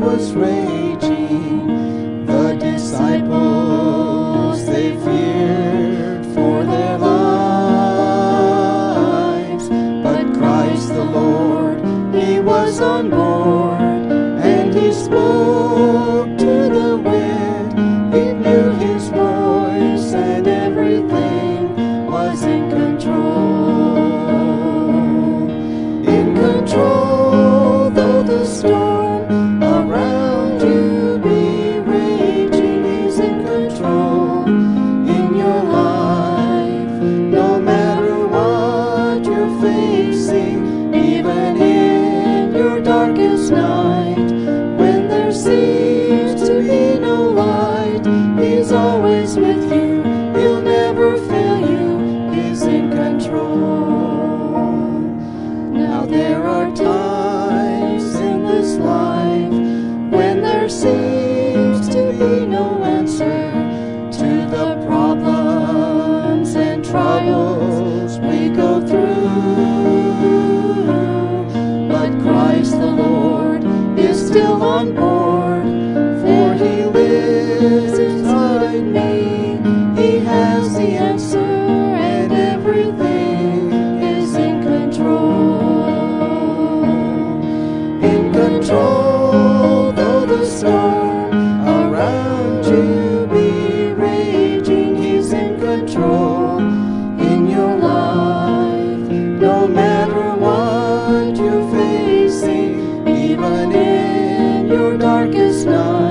was raging. The disciples, they feared for their lives. But Christ the Lord, He was on board, and He spoke to the wind. He knew His voice, and everything was in control. In control, though the storm around you be raging, He's in control in your life. No matter what you're facing, even in your darkest night, when there seems to be no light, He's always with you. He'll never fail you. He's in control. Now there are times in this life when there seems to be no answer to the problems and trials we go through. But Christ the Lord is still on board, for He lives inside me. He has the answer, and everything is in control. In control, though the storm around you be raging, He's in control in your life. No matter what you're facing, even in your darkest night,